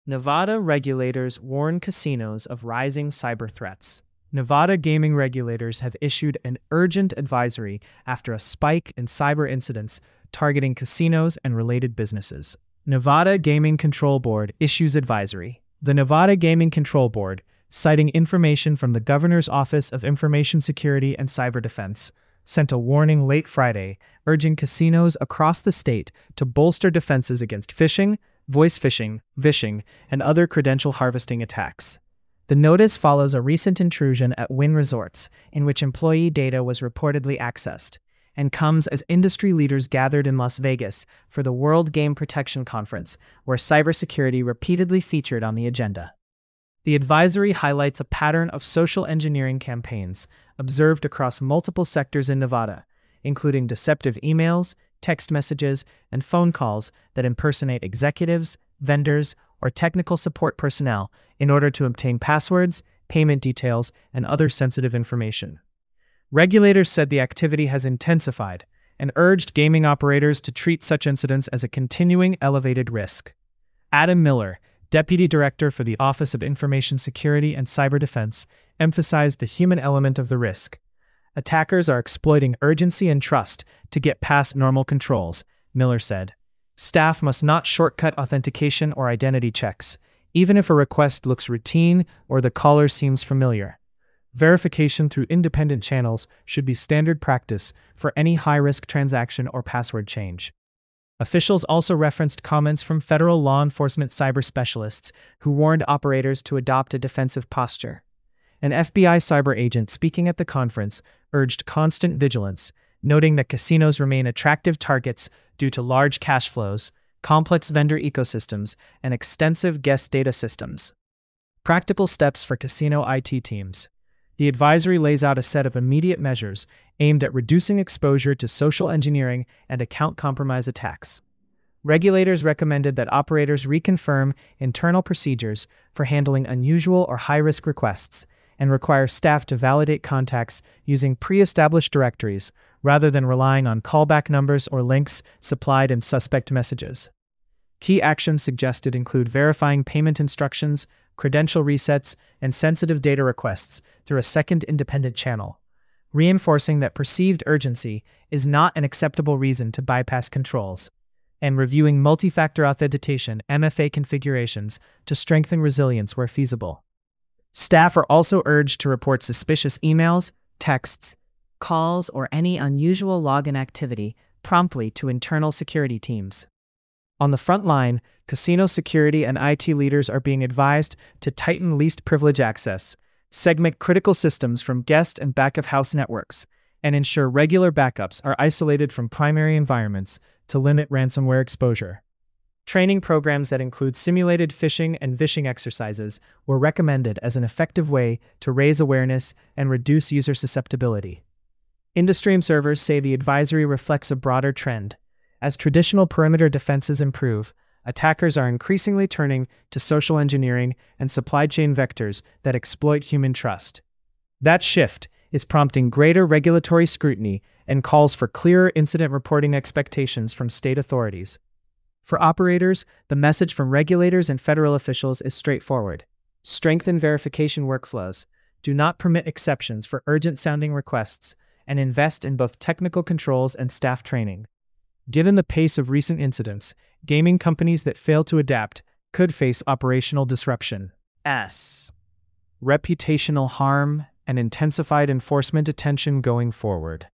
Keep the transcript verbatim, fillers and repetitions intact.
Nevada regulators warn casinos of rising cyber threats. Nevada gaming regulators have issued an urgent advisory after a spike in cyber incidents targeting casinos and related businesses. Nevada Gaming Control Board issues advisory. The Nevada Gaming Control Board, citing information from the Governor's Office of Information Security and Cyber Defense, sent a warning late Friday urging casinos across the state to bolster defenses against phishing, voice phishing, vishing, and other credential harvesting attacks. The notice follows a recent intrusion at Wynn Resorts, in which employee data was reportedly accessed, and comes as industry leaders gathered in Las Vegas for the World Game Protection Conference, where cybersecurity repeatedly featured on the agenda. The advisory highlights a pattern of social engineering campaigns observed across multiple sectors in Nevada, including deceptive emails, text messages, and phone calls that impersonate executives, vendors, or technical support personnel in order to obtain passwords, payment details, and other sensitive information. Regulators said the activity has intensified and urged gaming operators to treat such incidents as a continuing elevated risk. Adam Miller, Deputy Director for the Office of Information Security and Cyber Defense, emphasized the human element of the risk. Attackers are exploiting urgency and trust to get past normal controls, Miller said. Staff must not shortcut authentication or identity checks, even if a request looks routine or the caller seems familiar. Verification through independent channels should be standard practice for any high-risk transaction or password change. Officials also referenced comments from federal law enforcement cyber specialists who warned operators to adopt a defensive posture. An F B I cyber agent speaking at the conference urged constant vigilance, noting that casinos remain attractive targets due to large cash flows, complex vendor ecosystems, and extensive guest data systems. Practical steps for casino I T teams. The advisory lays out a set of immediate measures aimed at reducing exposure to social engineering and account compromise attacks. Regulators recommended that operators reconfirm internal procedures for handling unusual or high-risk requests and require staff to validate contacts using pre-established directories rather than relying on callback numbers or links supplied in suspect messages. Key actions suggested include verifying payment instructions, credential resets, and sensitive data requests through a second independent channel, reinforcing that perceived urgency is not an acceptable reason to bypass controls, and reviewing multi-factor authentication M F A configurations to strengthen resilience where feasible. Staff are also urged to report suspicious emails, texts, calls, or any unusual login activity promptly to internal security teams. On the front line, casino security and I T leaders are being advised to tighten least privilege access, segment critical systems from guest and back-of-house networks, and ensure regular backups are isolated from primary environments to limit ransomware exposure. Training programs that include simulated phishing and vishing exercises were recommended as an effective way to raise awareness and reduce user susceptibility. Industry observers say the advisory reflects a broader trend. As traditional perimeter defenses improve, attackers are increasingly turning to social engineering and supply chain vectors that exploit human trust. That shift is prompting greater regulatory scrutiny and calls for clearer incident reporting expectations from state authorities. For operators, the message from regulators and federal officials is straightforward. Strengthen verification workflows, do not permit exceptions for urgent-sounding requests, and invest in both technical controls and staff training. Given the pace of recent incidents, gaming companies that fail to adapt could face operational disruption. S. Reputational harm and intensified enforcement attention going forward.